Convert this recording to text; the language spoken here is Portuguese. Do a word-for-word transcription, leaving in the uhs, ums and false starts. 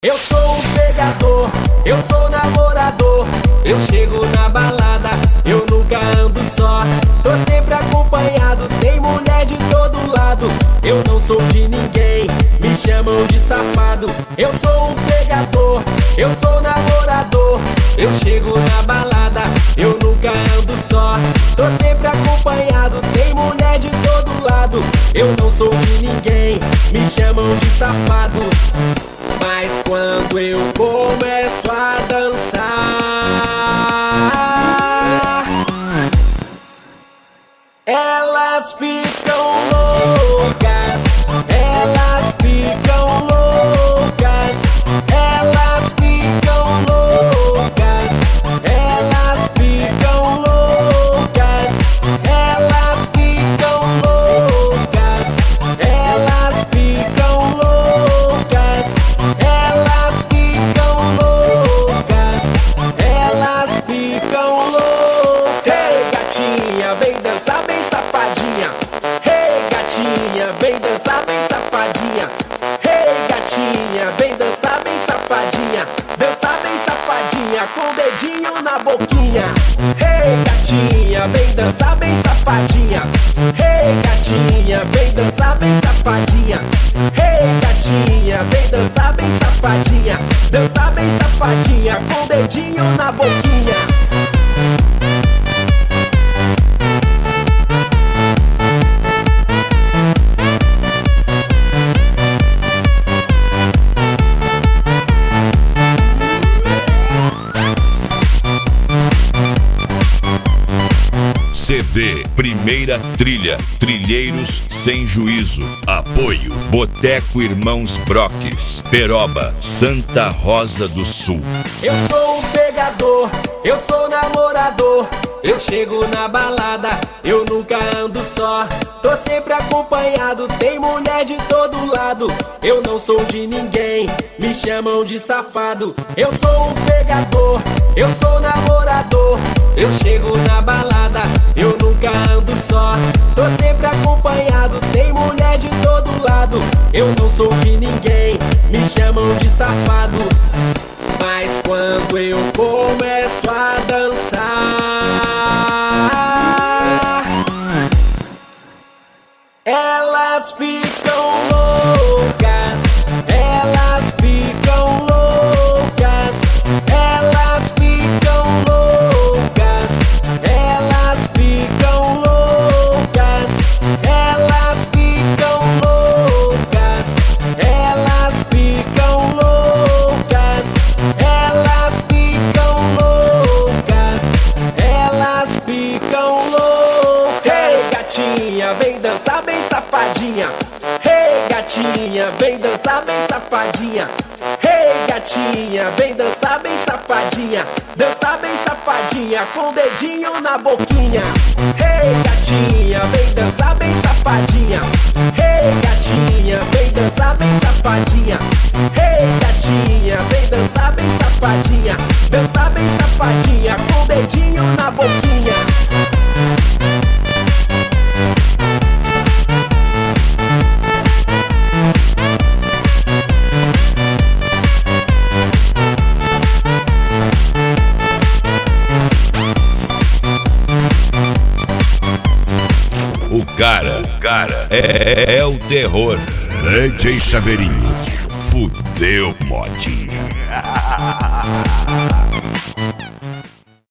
Eu sou um pegador, eu sou namorador. Eu chego na balada, eu nunca ando só. Tô sempre acompanhado, tem mulher de todo lado. Eu não sou de ninguém, me chamam de safado. Eu sou um pegador, eu sou namorador. Eu chego na balada, eu nunca ando só. Tô sempre acompanhado, tem mulher de todo lado. Eu não sou de ninguém, me chamam de safado. Mas quando eu começo a dançar, elas ficam loucas, elas ficam loucas, elas ficam loucas, elas ficam loucas, elas ficam loucas, elas ficam loucas. Elas ficam loucas, elas ficam loucas. Hey gatinha, vem dançar bem safadinha. Hey gatinha, vem dançar bem safadinha. Hey gatinha, vem dançar bem safadinha. Dançar bem safadinha, com o dedinho na boquinha. Hey gatinha, vem dançar bem safadinha. Hey gatinha, vem dançar bem safadinha. Hey gatinha, vem dançar bem safadinha. Dançar bem safadinha, com o dedinho na boquinha. C D Primeira Trilha, Trilheiros Sem Juízo. Apoio Boteco Irmãos Broques, Peroba, Santa Rosa do Sul. Eu sou um pegador, eu sou namorador. Eu chego na balada, eu nunca ando só. Tô sempre acompanhado, tem mulher de todo lado. Eu não sou de ninguém, me chamam de safado. Eu sou um pegador, eu sou namorador. Eu chego na balada, eu nunca ando só. Tô sempre acompanhado, tem mulher de todo lado. Eu não sou de ninguém, me chamam de safado. Mas quando eu começo a dançar, elas ficam loucas, elas ficam loucas, elas ficam loucas, elas ficam loucas, elas ficam loucas, elas ficam loucas, elas ficam loucas, elas ficam loucas. Hey gatinha, vem dançar bem safadinha. Hey gatinha, vem dançar bem safadinha. Hey gatinha, vem dançar bem safadinha. Dançar bem safadinha, com o dedinho na boquinha. Hey gatinha, vem dançar bem safadinha. Hey gatinha, vem dançar bem safadinha. Hey gatinha, vem dançar bem safadinha. Dançar bem safadinha, com o dedinho na boquinha. O cara, o cara é, é o terror. D J Chaveirinho, fudeu modinha.